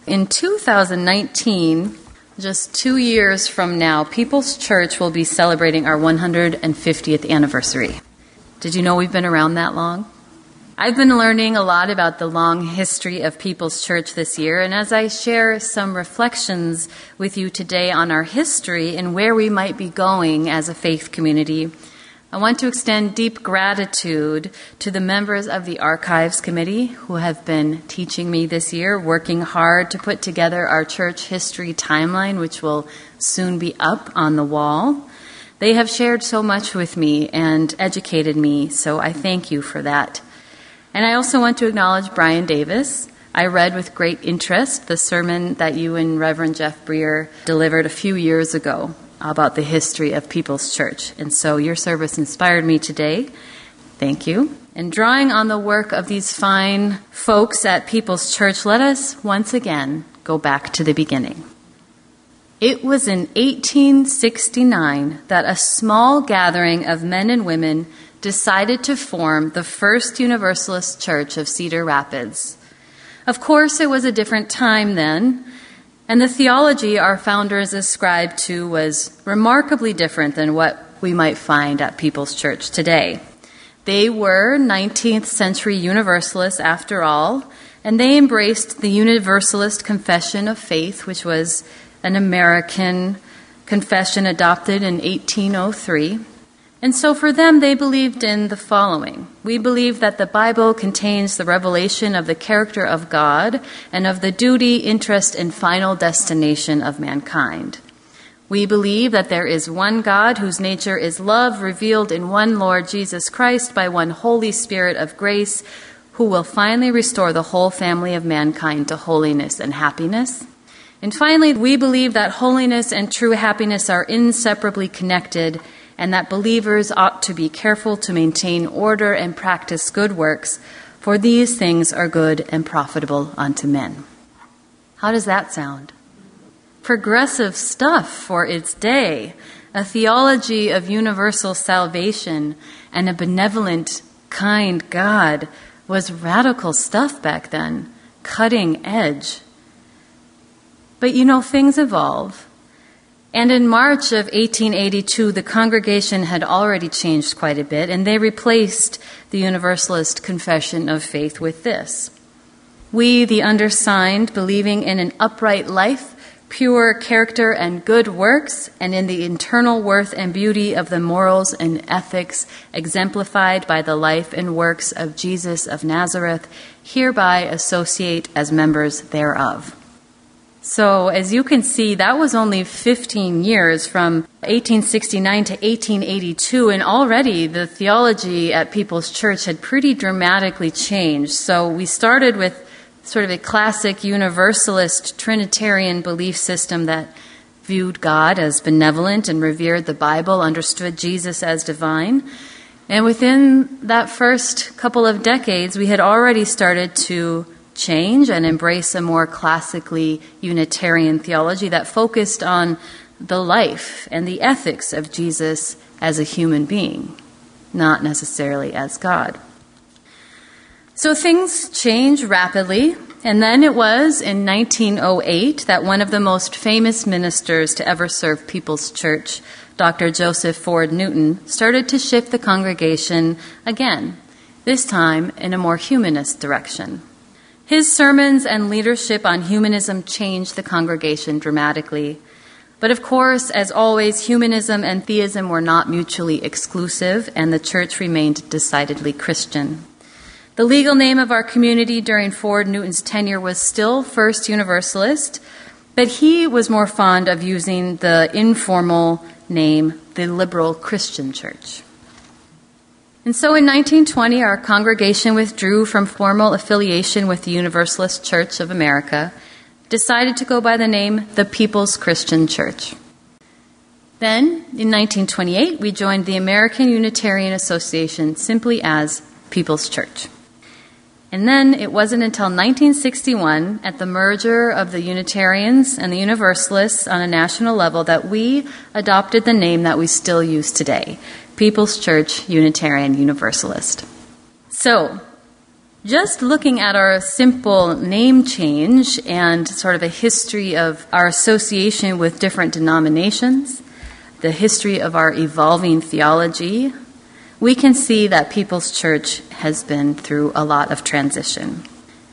In 2019, just 2 years from now, People's Church will be celebrating our 150th anniversary. Did you know we've been around that long? I've been learning a lot about the long history of People's Church this year, and as I share some reflections with you today on our history and where we might be going as a faith community, I want to extend deep gratitude to the members of the Archives Committee who have been teaching me this year, working hard to put together our church history timeline, which will soon be up on the wall. They have shared so much with me and educated me, so I thank you for that. And I also want to acknowledge Brian Davis. I read with great interest the sermon that you and Reverend Jeff Breer delivered a few years ago about the history of People's Church. And so your service inspired me today. Thank you. And drawing on the work of these fine folks at People's Church, let us once again go back to the beginning. It was in 1869 that a small gathering of men and women decided to form the First Universalist Church of Cedar Rapids. Of course, it was a different time then, and the theology our founders ascribed to was remarkably different than what we might find at People's Church today. They were 19th century Universalists after all, and they embraced the Universalist Confession of Faith, which was an American confession adopted in 1803. And so for them, they believed in the following. We believe that the Bible contains the revelation of the character of God and of the duty, interest, and final destination of mankind. We believe that there is one God whose nature is love, revealed in one Lord Jesus Christ by one Holy Spirit of grace, who will finally restore the whole family of mankind to holiness and happiness. And finally, we believe that holiness and true happiness are inseparably connected, and that believers ought to be careful to maintain order and practice good works, for these things are good and profitable unto men. How does that sound? Progressive stuff for its day, a theology of universal salvation and a benevolent, kind God was radical stuff back then, cutting edge. But things evolve. And in March of 1882, the congregation had already changed quite a bit, and they replaced the Universalist Confession of Faith with this. We, the undersigned, believing in an upright life, pure character and good works, and in the internal worth and beauty of the morals and ethics exemplified by the life and works of Jesus of Nazareth, hereby associate as members thereof. So, as you can see, that was only 15 years from 1869 to 1882, and already the theology at People's Church had pretty dramatically changed. So we started with sort of a classic Universalist Trinitarian belief system that viewed God as benevolent and revered the Bible, understood Jesus as divine. And within that first couple of decades, we had already started to change and embrace a more classically Unitarian theology that focused on the life and the ethics of Jesus as a human being, not necessarily as God. So things change rapidly, and then it was in 1908 that one of the most famous ministers to ever serve People's Church, Dr. Joseph Ford Newton, started to shift the congregation again, this time in a more humanist direction. His sermons and leadership on humanism changed the congregation dramatically. But of course, as always, humanism and theism were not mutually exclusive, and the church remained decidedly Christian. The legal name of our community during Ford Newton's tenure was still First Universalist, but he was more fond of using the informal name, the Liberal Christian Church. And so in 1920, our congregation withdrew from formal affiliation with the Universalist Church of America, decided to go by the name the People's Christian Church. Then, in 1928, we joined the American Unitarian Association simply as People's Church. And then it wasn't until 1961, at the merger of the Unitarians and the Universalists on a national level, that we adopted the name that we still use today, People's Church Unitarian Universalist. So, Just looking at our simple name change and sort of a history of our association with different denominations, the history of our evolving theology, we can see that People's Church has been through a lot of transition.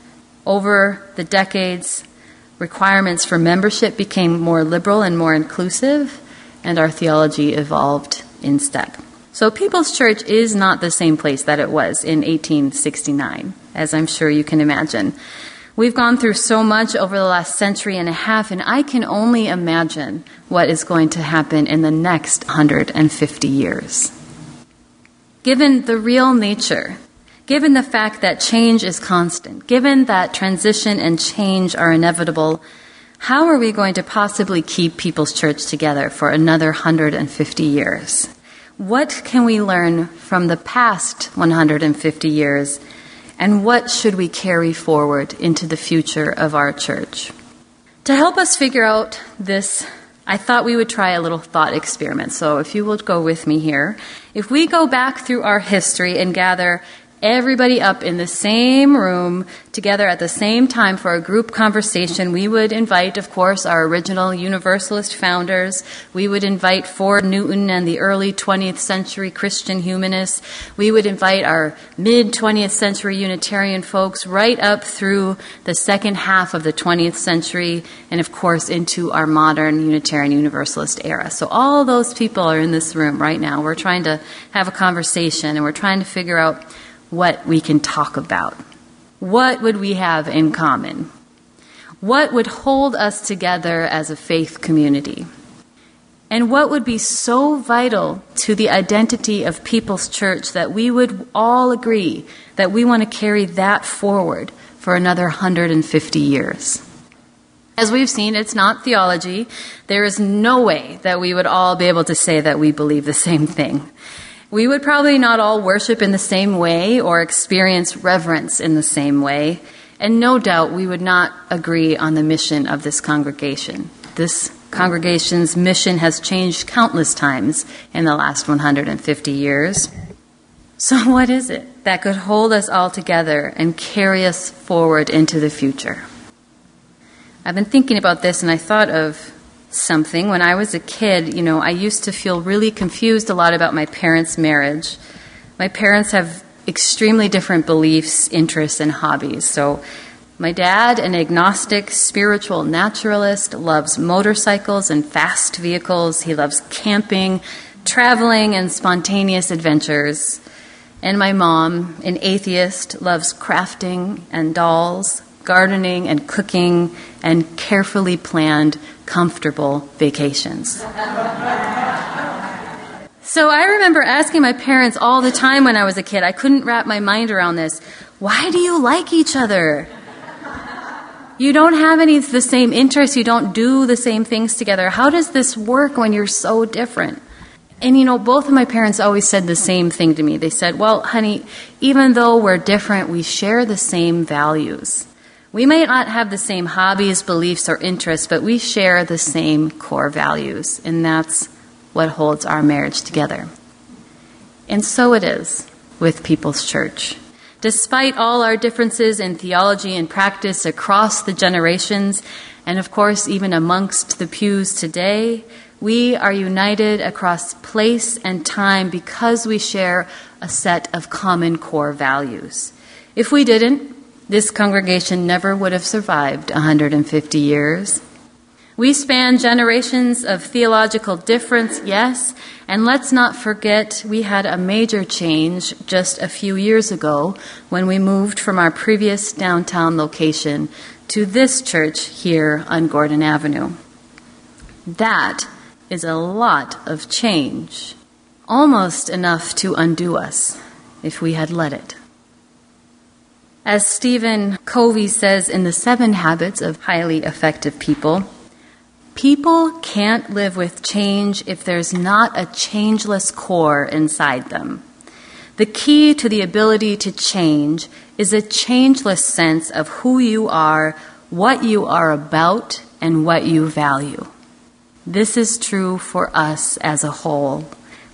Over the decades, requirements for membership became more liberal and more inclusive, and our theology evolved in step. So People's Church is not the same place that it was in 1869, as I'm sure you can imagine. We've gone through so much over the last century and a half, and I can only imagine what is going to happen in the next 150 years. Given the real nature, given the fact that change is constant, given that transition and change are inevitable, how are we going to possibly keep People's Church together for another 150 years? What can we learn from the past 150 years, and what should we carry forward into the future of our church? To help us figure out this, I thought we would try a little thought experiment. So if you will go with me here, if we go back through our history and gather everybody up in the same room together at the same time for a group conversation, we would invite, of course, our original Universalist founders. We would invite Ford Newton and the early 20th century Christian humanists. We would invite our mid-20th century Unitarian folks right up through the second half of the 20th century and, of course, into our modern Unitarian Universalist era. So all those people are in this room right now. We're trying to have a conversation, and we're trying to figure out what we can talk about. What would we have in common? What would hold us together as a faith community? And what would be so vital to the identity of People's Church that we would all agree that we want to carry that forward for another 150 years? As we've seen, it's not theology. There is no way that we would all be able to say that we believe the same thing. We would probably not all worship in the same way or experience reverence in the same way, and no doubt we would not agree on the mission of this congregation. This congregation's mission has changed countless times in the last 150 years. So what is it that could hold us all together and carry us forward into the future? I've been thinking about this, and I thought of something. When I was a kid, I used to feel really confused a lot about my parents' marriage. My parents have extremely different beliefs, interests, and hobbies. So my dad, an agnostic, spiritual naturalist, loves motorcycles and fast vehicles. He loves camping, traveling, and spontaneous adventures. And my mom, an atheist, loves crafting and dolls, gardening and cooking, and carefully planned, comfortable vacations. So I remember asking my parents all the time when I was a kid, I couldn't wrap my mind around this, why do you like each other? You don't have any of the same interests, you don't do the same things together. How does this work when you're so different? And both of my parents always said the same thing to me. They said, well, honey, even though we're different, we share the same values. We may not have the same hobbies, beliefs, or interests, but we share the same core values, and that's what holds our marriage together. And so it is with People's Church. Despite all our differences in theology and practice across the generations, and of course even amongst the pews today, we are united across place and time because we share a set of common core values. If we didn't, this congregation never would have survived 150 years. We span generations of theological difference, yes, and let's not forget we had a major change just a few years ago when we moved from our previous downtown location to this church here on Gordon Avenue. That is a lot of change, almost enough to undo us if we had let it. As Stephen Covey says in The 7 Habits of Highly Effective People, people can't live with change if there's not a changeless core inside them. The key to the ability to change is a changeless sense of who you are, what you are about, and what you value. This is true for us as a whole.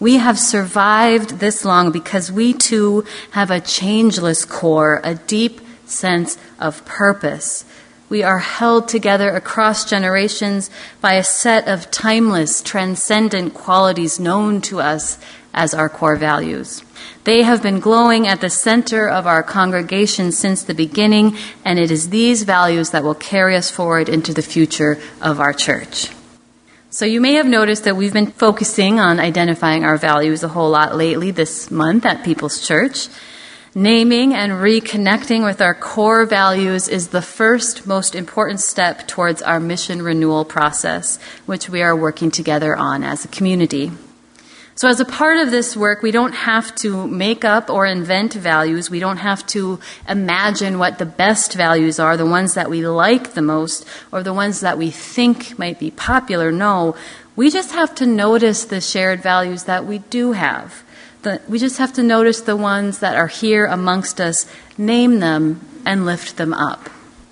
We have survived this long because we too have a changeless core, a deep sense of purpose. We are held together across generations by a set of timeless, transcendent qualities known to us as our core values. They have been glowing at the center of our congregation since the beginning, and it is these values that will carry us forward into the future of our church. So you may have noticed that we've been focusing on identifying our values a whole lot lately this month at People's Church. Naming and reconnecting with our core values is the first most important step towards our mission renewal process, which we are working together on as a community. So as a part of this work, we don't have to make up or invent values. We don't have to imagine what the best values are, the ones that we like the most, or the ones that we think might be popular. No, we just have to notice the shared values that we do have. We just have to notice the ones that are here amongst us, name them, and lift them up.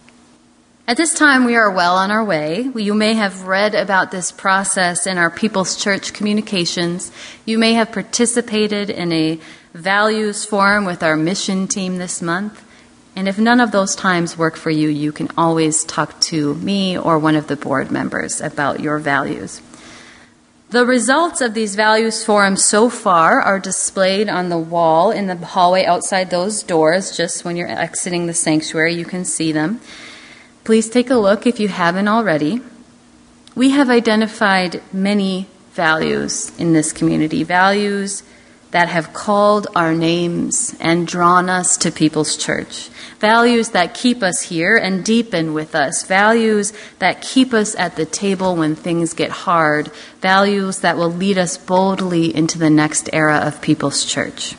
At this time, we are well on our way. You may have read about this process in our People's Church communications. You may have participated in a values forum with our mission team this month. And if none of those times work for you, you can always talk to me or one of the board members about your values. The results of these values forums so far are displayed on the wall in the hallway outside those doors. Just when you're exiting the sanctuary, you can see them. Please take a look if you haven't already. We have identified many values in this community, values that have called our names and drawn us to People's Church, values that keep us here and deepen with us, values that keep us at the table when things get hard, values that will lead us boldly into the next era of People's Church.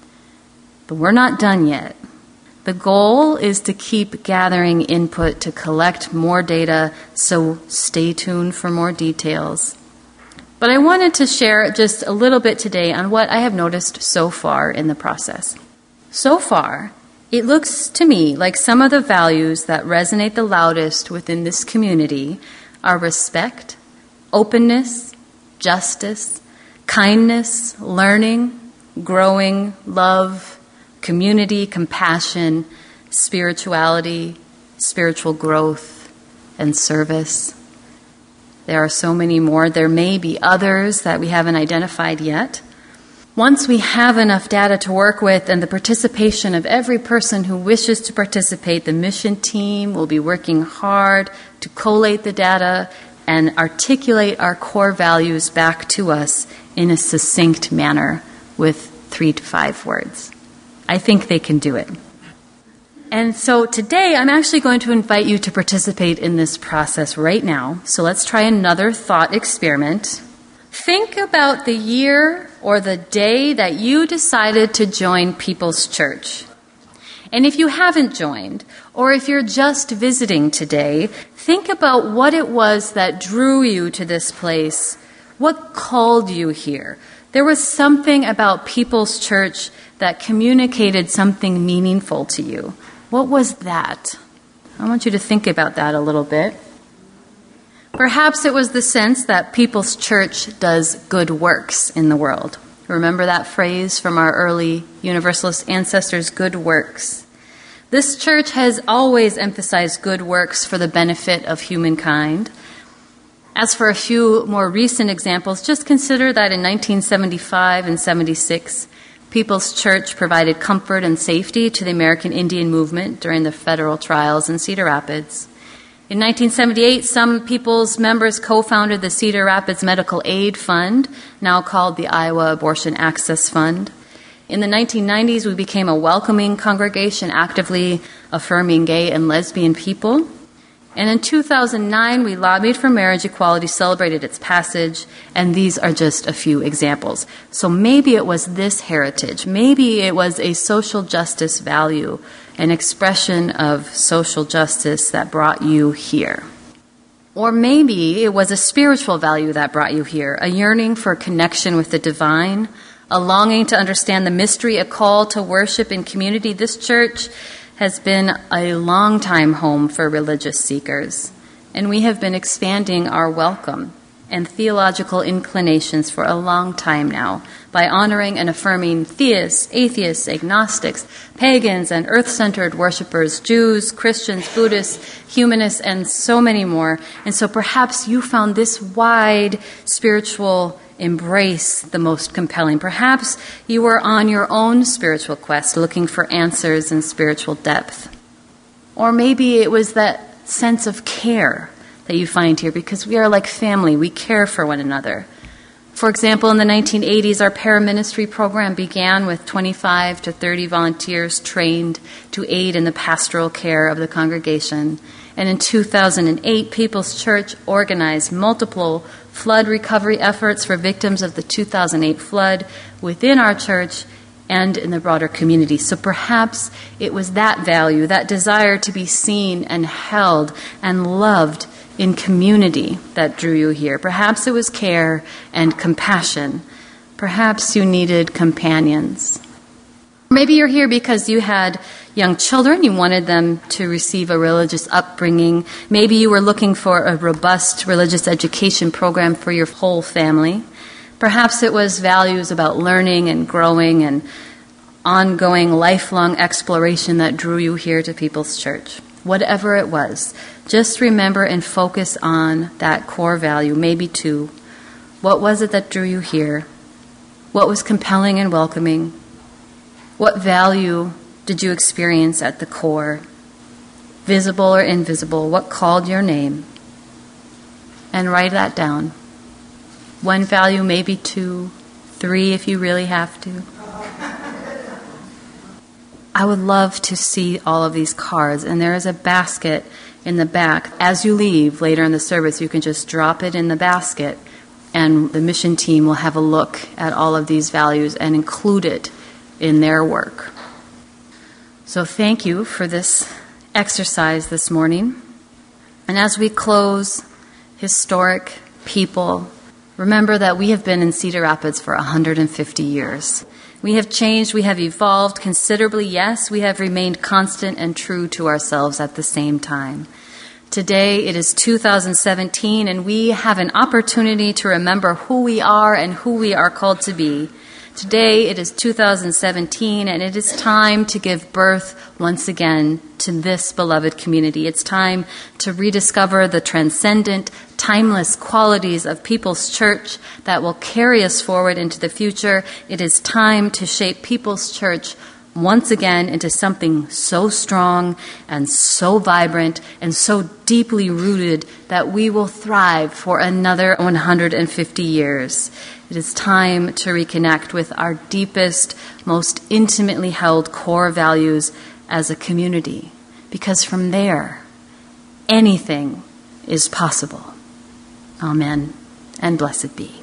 But we're not done yet. The goal is to keep gathering input to collect more data, so stay tuned for more details. But I wanted to share just a little bit today on what I have noticed so far in the process. So far, it looks to me like some of the values that resonate the loudest within this community are respect, openness, justice, kindness, learning, growing, love, community, compassion, spirituality, spiritual growth, and service. There are so many more. There may be others that we haven't identified yet. Once we have enough data to work with and the participation of every person who wishes to participate, the mission team will be working hard to collate the data and articulate our core values back to us in a succinct manner with 3 to 5 words. I think they can do it. And so today, I'm actually going to invite you to participate in this process right now. So let's try another thought experiment. Think about the year or the day that you decided to join People's Church. And if you haven't joined, or if you're just visiting today, think about what it was that drew you to this place. What called you here? There was something about People's Church that communicated something meaningful to you. What was that? I want you to think about that a little bit. Perhaps it was the sense that People's Church does good works in the world. Remember that phrase from our early Universalist ancestors, good works. This church has always emphasized good works for the benefit of humankind. As for a few more recent examples, just consider that in 1975 and 76, People's Church provided comfort and safety to the American Indian movement during the federal trials in Cedar Rapids. In 1978, some People's members co-founded the Cedar Rapids Medical Aid Fund, now called the Iowa Abortion Access Fund. In the 1990s, we became a welcoming congregation, actively affirming gay and lesbian people. And in 2009, we lobbied for marriage equality, celebrated its passage, and these are just a few examples. So maybe it was this heritage. Maybe it was a social justice value, an expression of social justice that brought you here. Or maybe it was a spiritual value that brought you here, a yearning for connection with the divine, a longing to understand the mystery, a call to worship in community. This church has been a long-time home for religious seekers, and we have been expanding our welcome. and theological inclinations for a long time now by honoring and affirming theists, atheists, agnostics, pagans, and earth-centered worshipers, Jews, Christians, Buddhists, humanists, and so many more. And so perhaps you found this wide spiritual embrace the most compelling. Perhaps you were on your own spiritual quest looking for answers in spiritual depth. Or maybe it was that sense of care that you find here, because we are like family. We care for one another. For example, in the 1980s, our paraministry program began with 25 to 30 volunteers trained to aid in the pastoral care of the congregation. And in 2008, People's Church organized multiple flood recovery efforts for victims of the 2008 flood within our church and in the broader community. So perhaps it was that value, that desire to be seen and held and loved in community that drew you here. Perhaps it was care and compassion. Perhaps you needed companions. Maybe you're here because you had young children. You wanted them to receive a religious upbringing. Maybe you were looking for a robust religious education program for your whole family. Perhaps it was values about learning and growing and ongoing lifelong exploration that drew you here to People's Church. Whatever it was, just remember and focus on that core value, maybe two. What was it that drew you here? What was compelling and welcoming? What value did you experience at the core? Visible or invisible, what called your name? And write that down. One value, maybe two, three if you really have to. I would love to see all of these cards, and there is a basket in the back. As you leave later in the service, you can just drop it in the basket, and the mission team will have a look at all of these values and include it in their work. So thank you for this exercise this morning. And as we close, historic people, remember that we have been in Cedar Rapids for 150 years. We have changed, we have evolved considerably, yes. We have remained constant and true to ourselves at the same time. Today it is 2017, and we have an opportunity to remember who we are and who we are called to be. Today it is 2017, and it is time to give birth once again to this beloved community. It's time to rediscover the transcendent, timeless qualities of People's Church that will carry us forward into the future. It is time to shape People's Church once again into something so strong and so vibrant and so deeply rooted that we will thrive for another 150 years. It is time to reconnect with our deepest, most intimately held core values as a community, because from there, anything is possible. Amen, and blessed be.